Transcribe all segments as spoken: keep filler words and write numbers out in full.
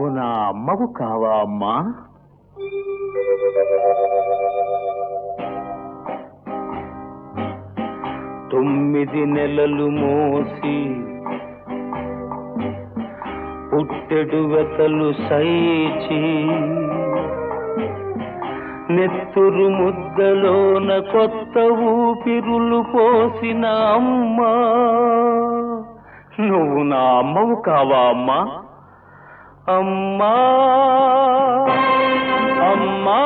నువ్వు నా అమ్మవు కావా అమ్మా? తొమ్మిది నెలలు మోసి పుట్టెడు వెతలు సైచి నెత్తురు ముద్దలోన కొత్త ఊపిరులు పోసిన అమ్మా, నువ్వు నా అమ్మవు కావా అమ్మా? అమ్మా అమ్మా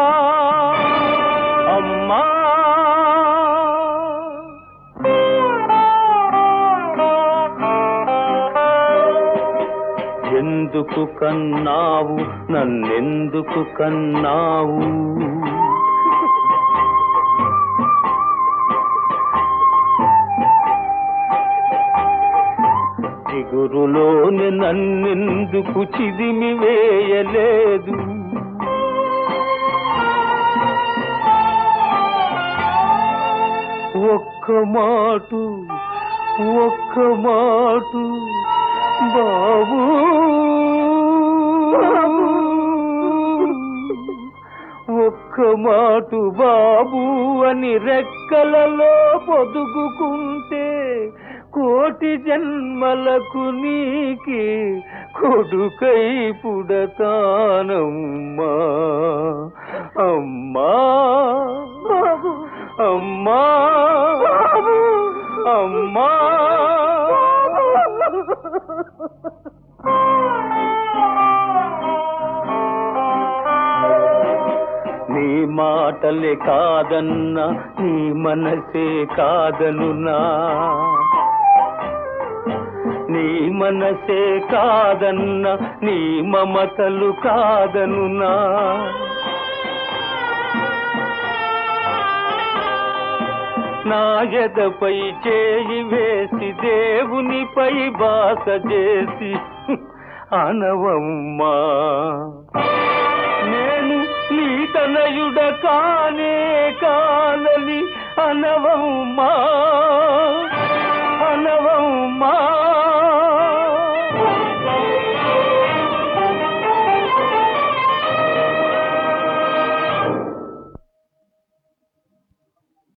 అమ్మా, ఎందుకు కన్నావు నన్నెందుకు కన్నావు? చిగురులోని నన్నెందుకు చిదిమి వేయలేదు? ఒక్క మాటు ఒక్క మాటు బాబూ, ఒక్క మాటు బాబు అని రెక్కలలో పొదుగుకుంటే కోటి జన్మలకు నీకి కొడుకై పుడతానమ్మా. అమ్మా అమ్మా అమ్మా, నీ మాటలే కాదన్నా నీ మనసే కాదనునా, నీ మనసే కాదన్నా నీ మమతలు కాదనునా. నా ఎదపై చేయి వేసి దేవునిపై బాస చేసి అనవమ్మా, నేను నీ తనయుడ కానే కానని అనవమ్మా.